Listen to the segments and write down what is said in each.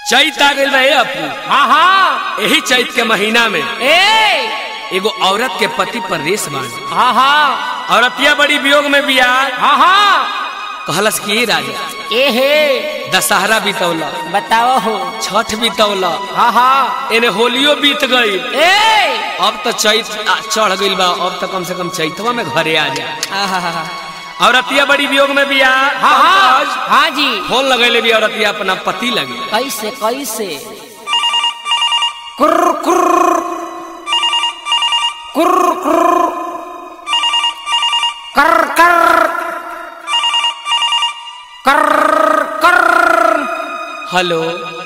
चैत आ गई रहे अपू। हाँ हाँ यही चैत के महीना में एगो औरत के पति पर रेस बांध। हाँ हाँ औरतिया बड़ी वियोग में बिया। हाँ हाँ कहलस कि राजा हे दशहरा बीतौला, बताओ हो। छठ बीतौला, हाँ हाँ एने होलियो बीत गई, ए अब तो चैत चढ़ गई बा, अब तो कम से कम चैतवा में घरे आ जा। औरतिया बड़ी वियोग में बिया। हाँ हाँ हाँ जी। फोन लगैले भी औरतिया अपना पति लगे। कैसे कैसे कुर्र कुर्र कुर्र कुर्र कर कर कर कर। हेलो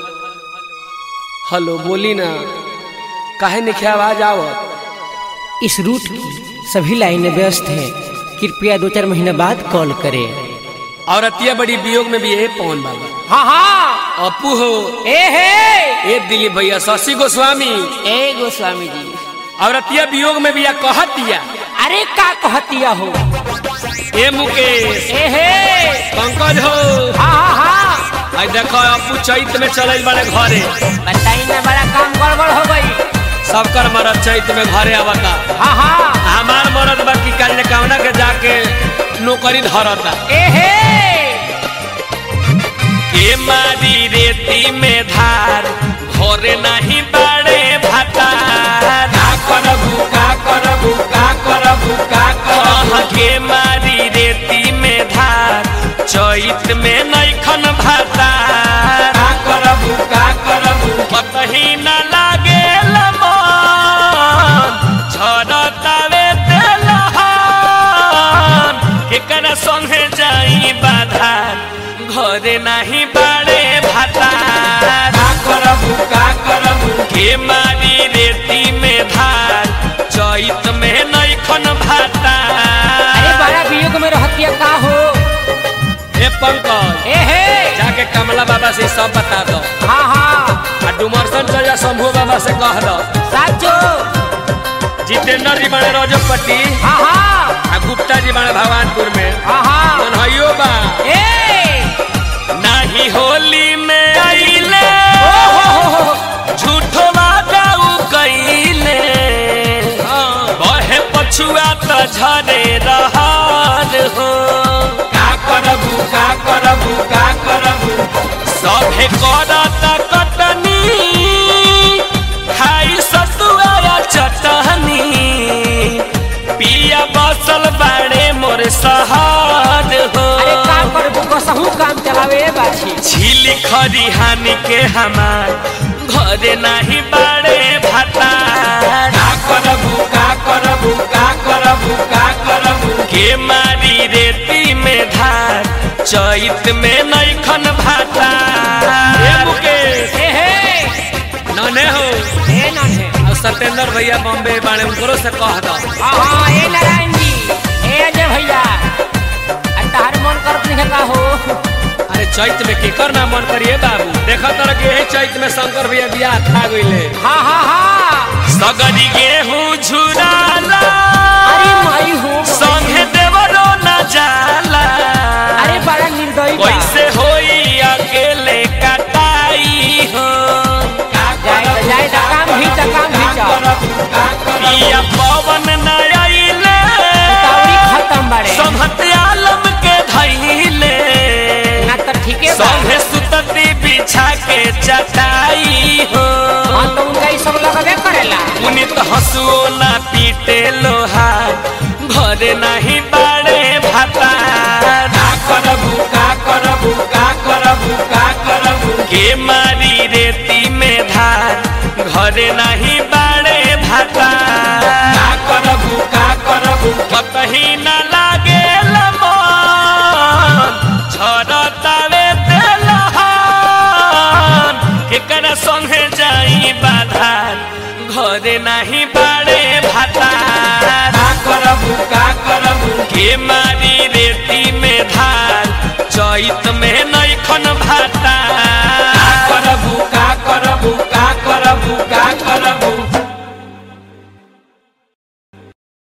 हेलो बोली ना, काहे नहीं आवाज आवत? इस रूट की सभी लाइनें व्यस्त हैं, कृपया 2-4 महीने बाद कॉल करें। औरतिया बड़ी वियोग में भी है पवन बाबा। हाँ हाँ अपू हो, हे दिलीप भैया, शशि गोस्वामी, ए गोस्वामी जी। औरतिया वियोग में भी कहतिया। अरे का कहतिया हो? ए मुकेश, हे पंकज हो। हाँ हाँ हाँ आई देखो अपू चैत में चले बड़े घरे। बताई ना, बड़ा काम गड़बड़ हो गई। सबकर मरद चैत में घरे आवता। हाँ हाँ हमार मरद बाकी कल कामना के जाके नौकरी धरता। ए मारी रेती में धार भोरे नहीं बड़े भाता। का करबू का करबू का करबू का करबू के मारी रेती में धार चैत में नैखन भाता। का करबू का करबू कतही न लागे मन झरतावे तेलहन केकरा संगे जाई बाधार घरे नहीं बड़े भाता। का करबू के मारी रेती में धार चैत में नैखन भाता। अरे बड़ा वियोग में रहतिया का हो? ए पंकज, हे जाके कमला बाबा से सब बता दो। हाँ हाँ डुमरसन चल जा, शंभू बाबा से कह दो। साचो। जितेंद्र जी बने रोजपट्टी, हाँ हाँ गुप्ता जी बने भगवानपुर में। हाँ हाँ मनहइयो बा नाही होली में आइले झूठो वादा कइले। बहे पछुआ त झरे रहल हो। का करबू का करबू का करबू सभे करत कटनी खाई सतुआ चटनी। पिया बसल बाड़े मोर सहर हो। अरे का करबू, कसहू काम चलावे बाछी। झीली खरिहानी के हमार घरे नहीं बड़े भाता। का करबू का करबू का करबू का करबू के मारी रेती में धार चैत में नैखन भाता। ए मुकेश, नने हो। और सत्येंद्र भैया बॉम्बे बाड़े, उनको से कह दो। हाँ हाँ ए नारायण जी, ए अजय भैया, तार मन करत नहीं का हो? अरे चैत में केकर ना मन करिए बाबू। देखा तर के चैत में शंकर भैया बियाह खा गईले। हाँ हाँ हाँ सगरी गेहूं झुराला, अरे माई हो संगे देवरो न जाला। अरे बड़ा निर्दयी बा। कैसे होई अकेले कटाई हो। जाए काम भी पिया पवन न आइले खत्म बड़े संहत आलम के धइले। ना तो ठीक है संगे सुतती बिछा के चटाई हो। हाँ तो उनका ही सब लगबे करेला। पुनित हंसुओ ना पीटे लोहार घरे नहीं बड़े भाता। का करबू का करबू का करबू का करबू के मारी रेती में धार घरे नहीं बड़े भाता। का करबू कतही न लागे मन झरतावे तेलहन केकरा संगे जाई बाधार घरे नहीं बड़े भाता। का करबू के मारी रेती में धार चैत में नैखन भाता।